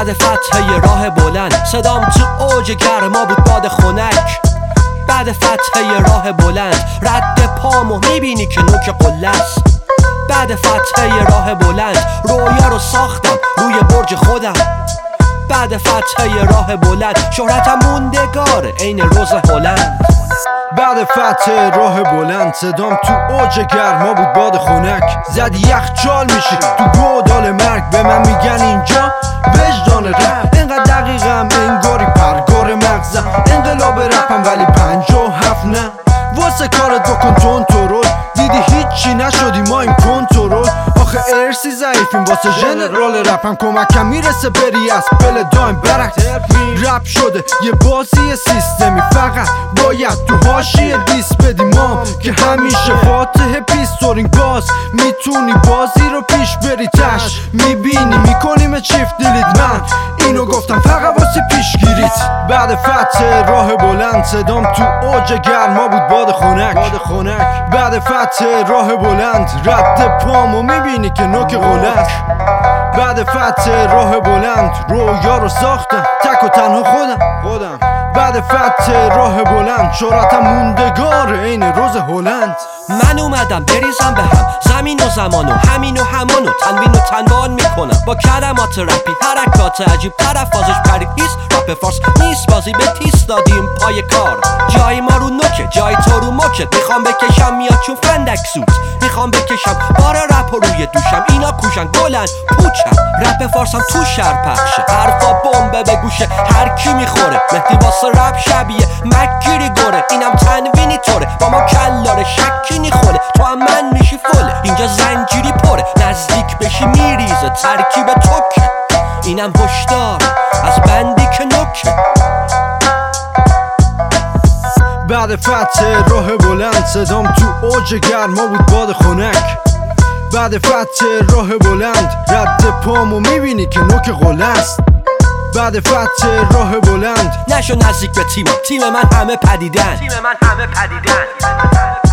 بعد فتحه راه بلند صدام تو اوج گرما بود باد خنک. بعد فتحه راه بلند رد پامو میبینی که نوک قله است. بعد فتحه راه بلند رویا رو ساختم روی برج خودم. بعد فتحه راه بلند شهرتم موندگاره عین روز هلند. بعد فتح راه بلند صدام تو اوج گرما بود باد خنک. زدی یخچال میشی تو گودال مرگ، به من میگن اینجا وجدان رپ. اینقدر دقیقم انگاری پرگار مغزم، انقلاب رپم ولی 57 نه. واسه کارت بکن کنترل، دیدی هیچی نشدی ما این کنترل. آخه ارسی ضعیفیم واسه ژنرال رپم، کمکم میرسه بری از پل دایم برک. رپ شده یه بازی سیستمی، فقط باید تو حاشیه دیس بدی ما که همیشه فاتح پیستورینگ باز. میتونی بازی رو پیش بری تش، میبینی میکنیم چیفت دیلیت. من اینو گفتم فقط واسه پیشگیریت. بعد فتح راه بلند صدام تو اوج گرما بود باد خنک. بعد فتح راه بلند رد پامو میبینی که نوک قلک. بعد فتح راه بلند رویا رو ساختم تک و تنها خودم. بعد فتح راه بلند شهرتم موندگاره عین روز هلند. من اومدم بریزم به هم زمین و زمان و همین و همانو تنوین و تنوان میکنم با کلمات رپی، حرکات عجیب، طرفازش پریدیست. رپ فارس نیست بازی به تیس دادیم پای کار. جای ما رو نوکه جای تو رو مکت، میخوام بکشم میاد چون فندک سوت. میخوام بکشم بار رپ روی دوشم، اینا کوشن بلند پوچم. رپ فارسم تو شهر پخشه، حرفا بمبه به گوشه هر کی میخوره. مهدی واسه رپ شبیه مکگیری گوره، اینم تنوینی طوره با ما کلاره شکی نیخوله. تو هم من میشی فله اینجا زنجیری پره، نزدیک بشی میریزه ترکیب توکه. اینم هشدار از بندی که نوکه. بعد فتح راه بلند صدام تو اوج گرما بود باد خنک. بعد فتح راه بلند رد پامو میبینی که نوک قله است. بعد فتح راه بلند نشو نزدیک به تیم من همه پدیدن.